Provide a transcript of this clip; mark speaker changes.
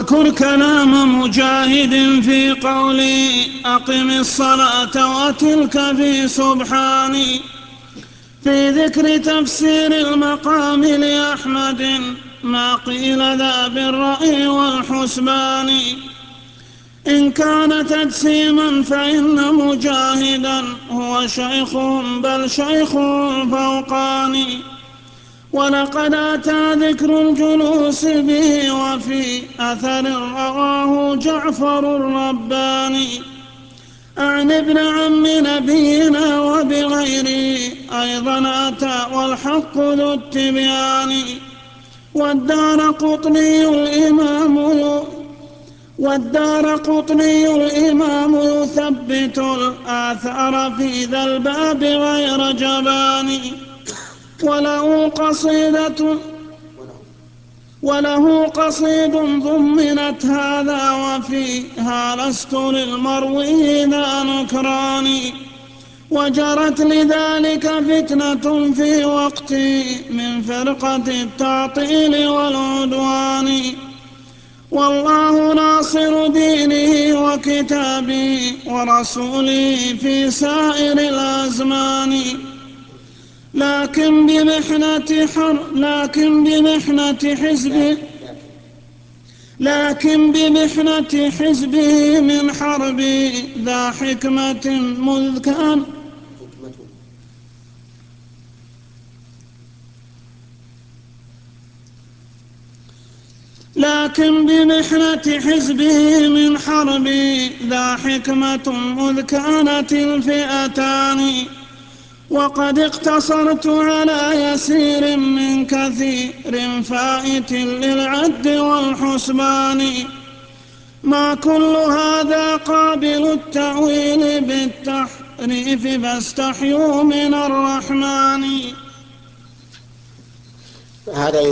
Speaker 1: واذكر كلام مجاهد في قولي أقم الصلاة وتلك في سبحاني في ذكر تفسير المقام لأحمد ما قيل ذا بالرأي والحسبان. إن كان تجسيما فإن مجاهدا هو شيخهم بل شيخ فوقاني. ولقد أتى ذكر الجلوس به وفي أثر رواه جعفر الرباني عن ابن عم نبينا وبغيره أيضا أتى والحق ذو التبيان. والدارقطني الإمام يثبت الآثار في ذا الباب غير جبان. وله قصيد ضمنت هذا وفيها لست للمروي ذا نكران. وجرت لذلك فتنة في وقتي من فرقة التعطيل والعدوان. والله ناصر دينه وكتابه ورسوله في سائر الأزمان. لكن بمحنة حزبه من حرب ذا حكمة مذ كان لكن بمحنة حزبه من حرب ذا حكمة مذ كانت الفئتان. وقد اقتصرت على يسير من كثير فائت للعد والحسبان. ما كل هذا قابل التأويل بالتحريف فاستحيوا من الرحمن.
Speaker 2: هذا